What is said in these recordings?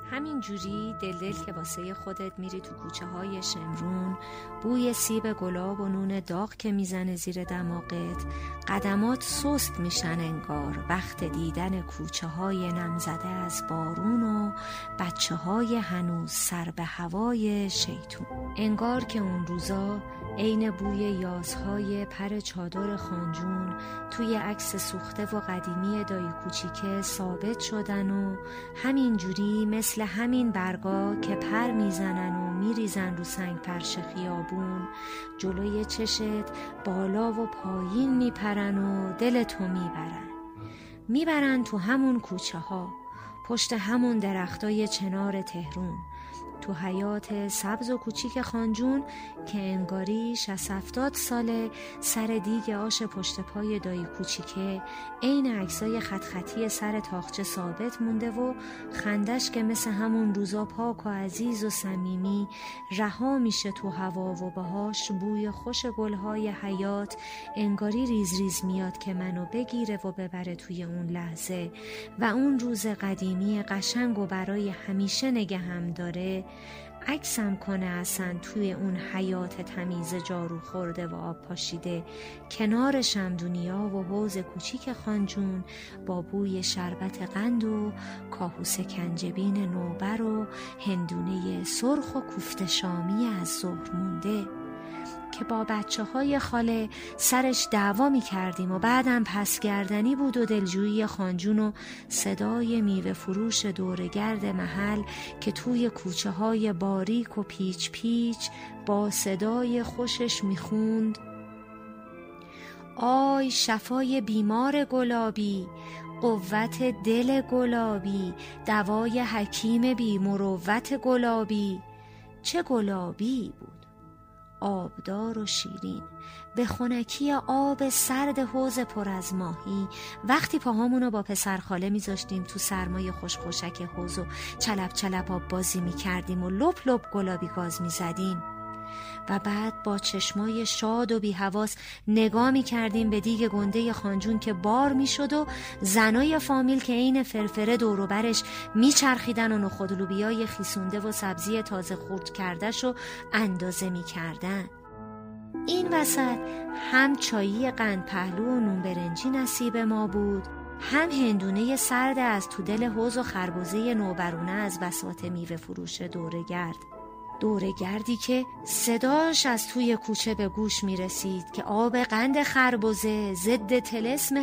همین جوری دل که واسه خودت میری تو کوچه های شمرون، بوی سیب گلاب و نون داغ که میزنه زیر دماغت، قدمات سست میشن انگار وقت دیدن کوچه های نمزده از بارون و بچه های هنوز سر به هوای شیطون. انگار که اون روزا عین بوی یازهای پر چادر خانجون توی عکس سوخته و قدیمی دایی کوچیکه ثابت شدن و همین جوری مثل همین برگا که پر میزنن و میریزن رو سنگ فرش خیابون جلوی چشت بالا و پایین میپرن و دلتو میبرن تو همون کوچه ها، پشت همون درختای چنار تهرون، تو حیات سبز و کوچیک خانجون که انگاری 60-70 ساله سر دیگ آش پشت پای دایی کوچیکه عین عکسای خط خطی سر تاقچه ثابت مونده و خندش که مثل همون روزا پاک و عزیز و صمیمی رها میشه تو هوا و باهاش بوی خوش گلهای حیات انگاری ریز ریز میاد که منو بگیره و ببره توی اون لحظه و اون روز قدیمی قشنگ و برای همیشه نگهم داره، عکسم کنه اصلا توی اون حیات تمیز جارو خورده و آب پاشیده کنار شمدونیا و حوض کوچیک خانجون با بوی شربت قند و کاهوس کنجبین نوبر و هندونه سرخ و کوفته شامی از ظهر مونده که با بچه های خاله سرش دعوا می کردیم و بعدم پس گردنی بود و دلجویی خانجون و صدای میوه فروش دورگرد محل که توی کوچه های باریک و پیچ پیچ با صدای خوشش می خوند: آی شفای بیمار گلابی، قوت دل گلابی، دوای حکیم بی مروت گلابی. چه گلابی بود، آبدار و شیرین، به خنکی آب سرد حوض پر از ماهی. وقتی پاهامونو با پسر خاله میذاشتیم تو سرمای خوشخوشک حوض و چلپ چلپ آب بازی میکردیم و لپ لپ گلابی گاز میزدیم و بعد با چشمای شاد و بی‌حواس نگاه می‌کردیم به دیگ گنده خانجون که بار می‌شد و زنای فامیل که عین فرفره دور و برش میچرخیدن و نخود و لوبیای خیسونده و سبزی تازه خرد کرده‌شو اندازه می‌کردن. این وسط هم چایی قند پهلو و نون برنجی نصیب ما بود، هم هندونه سرد از تو دل حوض و خربزه نوبرونه از بساط میوه فروش دورگردی که صداش از توی کوچه به گوش می رسید که آب قند خربزه ضد طلسم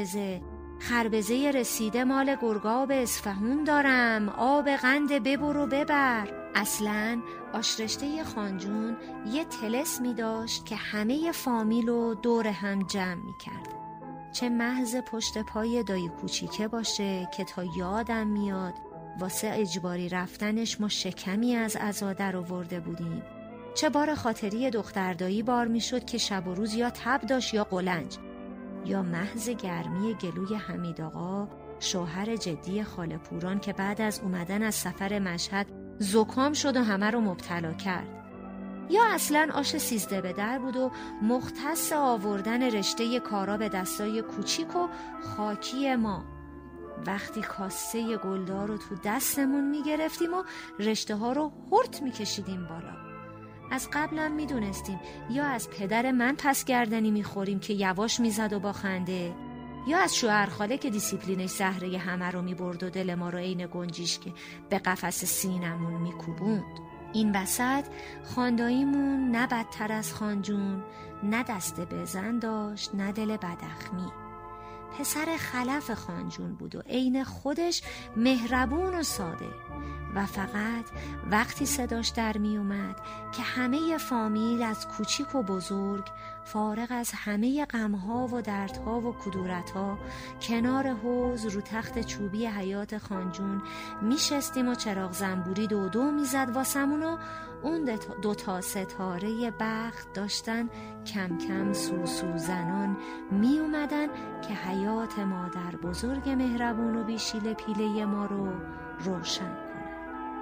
خربزه رسیده مال گرگاب اصفهون دارم، آب قند ببر و ببر. اصلاً آشرشته خانجون یه طلسمی داشت که همه فامیلو دور هم جمع می کرد. چه محض پشت پای دایی کوچیکه باشه که تا یادم میاد واسه اجباری رفتنش ما شکمی از عزا در آورده بودیم، چه بار خاطری دختردایی بار میشد که شب و روز یا تب داشت یا قلنج، یا محض گرمی گلوی حمید آقا شوهر جدی خاله پوران که بعد از اومدن از سفر مشهد زکام شد و همه رو مبتلا کرد، یا اصلاً آش 13 به در بود و مختص آوردن رشته کارا به دستای کوچیک و خاکی ما وقتی کاسه گلدار رو تو دستمون میگرفتیم و رشته ها رو هرت میکشیدیم بالا. از قبلم میدونستیم یا از پدر من پس گردنی میخوریم که یواش میزد و با خنده، یا از شوهرخاله که دیسیپلینش زهره همه رو میبرد و دل ما رو عین گنجیش که به قفس سینمون میکوبوند. این وسط خانداییمون نه بدتر از خانجون، نه دست بزن داشت نه دل بداخمی. پسر خلف خانجون بود و عین خودش مهربون و ساده و فقط وقتی صداش در می اومد که همه فامیل از کوچیک و بزرگ فارغ از همه غمها و دردها و کدورتها کنار حوض رو تخت چوبی حیات خانجون میشستیم و چراغ زنبوری دو میزد واسمون و اون 2 ستاره بخت داشتن کم کم سوسو زنان می اومدن که حیات مادر بزرگ مهربون و بیشیل پیله ما رو روشن کنن.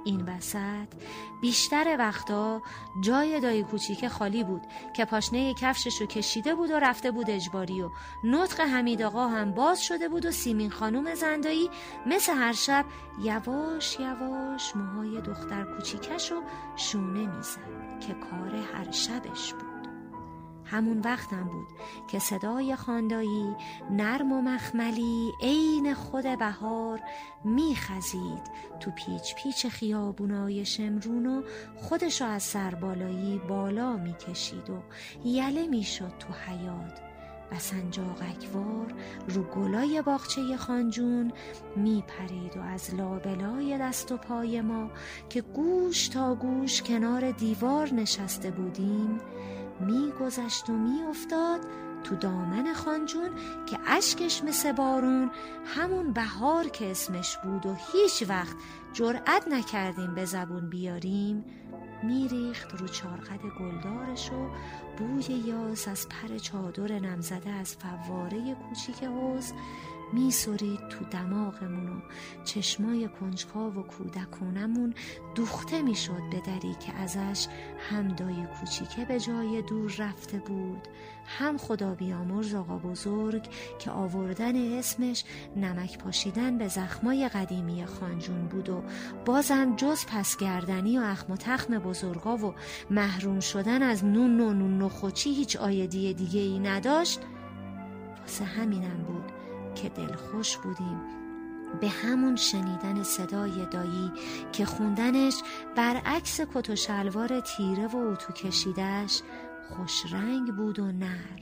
این وسط بیشتر وقتا جای دایی کوچیک خالی بود که پاشنه کفششو کشیده بود و رفته بود اجباری و نطق حمید آقا هم باز شده بود و سیمین خانوم زندایی مثل هر شب یواش یواش موهای دختر کوچیکشو شونه میزد که کار هر شبش بود. همون وقتم بود که صدای خاندایی نرم و مخملی عین خود بهار میخزید تو پیچ پیچ خیابونای شمرون و خودشو از سربالایی بالا میکشید و یله میشد تو حیاط و سنجاقکوار رو گلای باغچه خانجون میپرید و از لابلای دست و پای ما که گوش تا گوش کنار دیوار نشسته بودیم میگذشت و میافتاد تو دامن خانجون که اشکش مثل بارون همون بهار که اسمش بود و هیچ وقت جرأت نکردیم به زبون بیاریم میریخت رو چارقد گلدارش و بوی یاس از پر چادر نمزده از فواره کوچیک حوض میسرید تو دماغمون و چشمای کنجکاو و کودکونمون دوخته میشد به دری که ازش هم دایی کوچیکه به جای دور رفته بود، هم خدا بیامرز آقا بزرگ که آوردن اسمش نمک پاشیدن به زخمای قدیمی خانجون بود و بازم جز پس گردنی و اخم و تخم بزرگا و محروم شدن از نون و نون نخوچی هیچ آیدی دیگه ای نداشت. واسه همینم بود که دلخوش بودیم به همون شنیدن صدای دایی که خوندنش برعکس کت و شلوار تیره و اتو کشیدش خوش رنگ بود و نر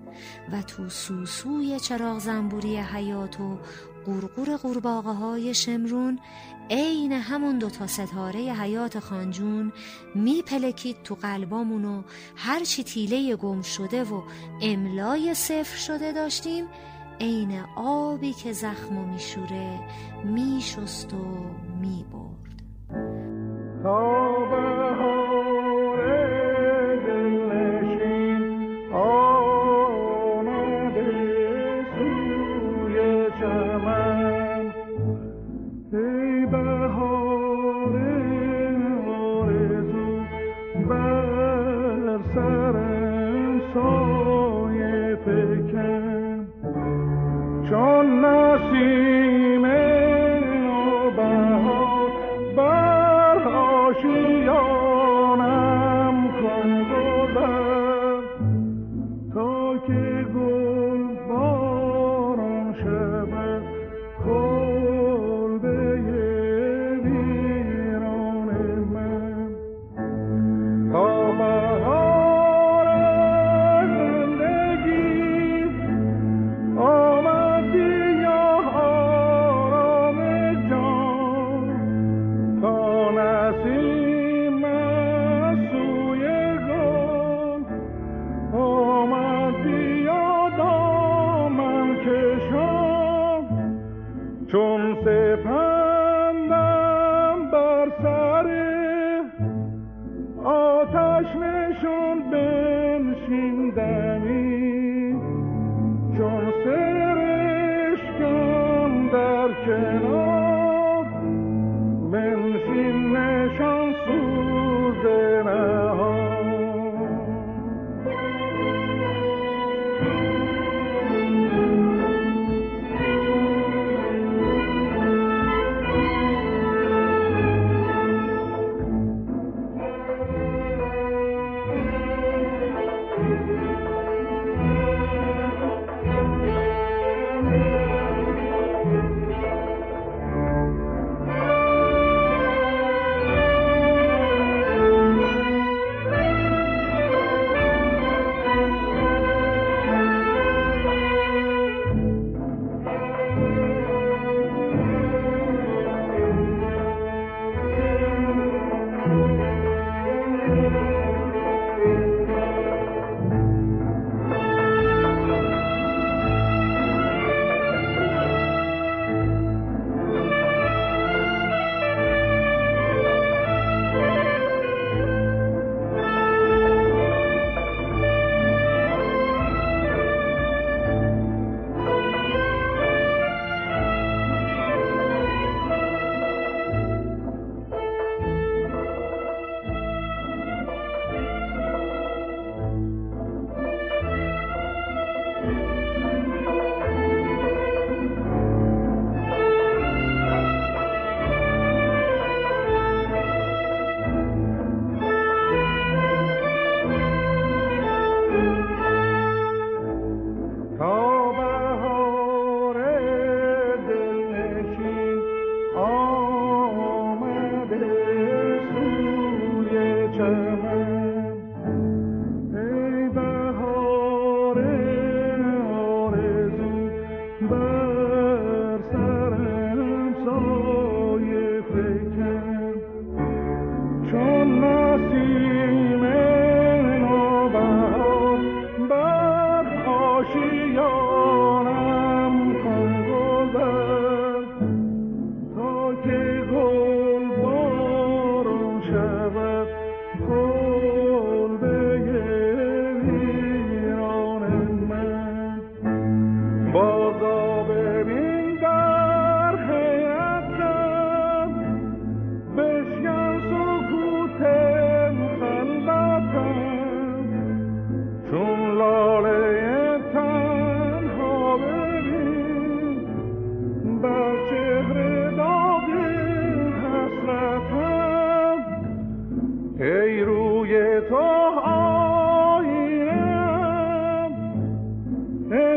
و تو سوسوی چراغ زنبوری حیاط و قرقور قورباغه های شمرون عین همون 2 ستاره حیاط خانجون میپلکید تو قلبامون و هرچی تیله گم شده و املای 0 شده داشتیم عین آبی که زخمو میشوره میشست و میبرد. تا بهار دلنشین آمده سوی چمن، ای بهار آرزو بر سرم سایه فکن، چون نسیم نوبهار بر آشیانم کن گذر، تا که گل باران شود کلبه ویران من. تا بهار زندگی آمد بیا آرام جان، تا نسیم سوی گل آمد بیا دامن کشان، چون سپندم بر سر آتش نشون بنشیندنی، چون سرشکم در کنار بنشین نشان سوز نهان.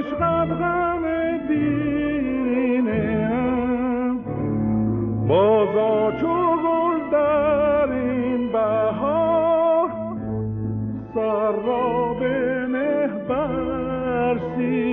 عشقت غم دیرینم بازا چو گل در این بهار سر را به نه برسی